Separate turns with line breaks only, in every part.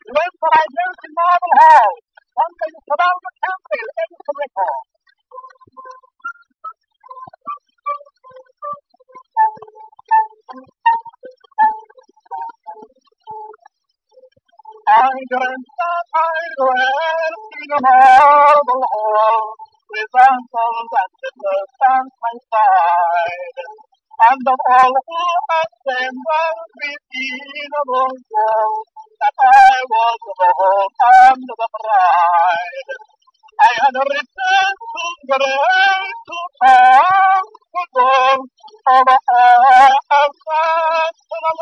When I go to Marble Hall, one thing about the country is to recall. I dreamt that I went to the Marble Hall with ankles and sisters at my side. And of all who had assembled within a long wall, that I was the whole and the bride. I had written to great to come to go of a house of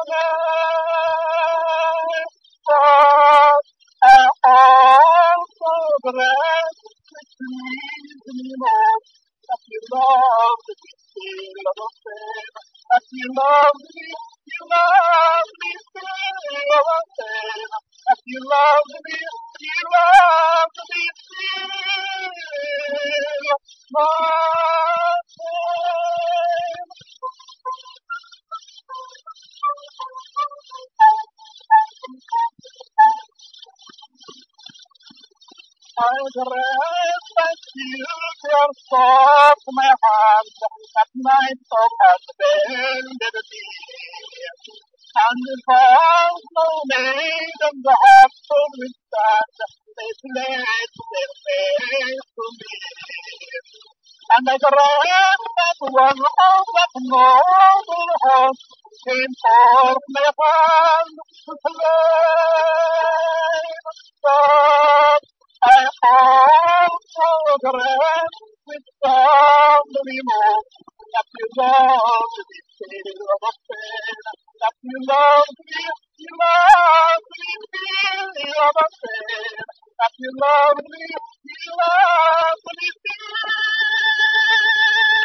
life. But I also dreamt that please me most, that you loved me still the same, that you loved me still the same, that you loved me still the same. I dreamt that you were soft my hand at night of had bended thee, and the falls no maiden the heart could withstand, they played their face to me. And I dreamt that one of that noble host came forth my hand to play. But I also dreamt with some remorse that you loved me still the same, that you loved me still the same, that you loved me still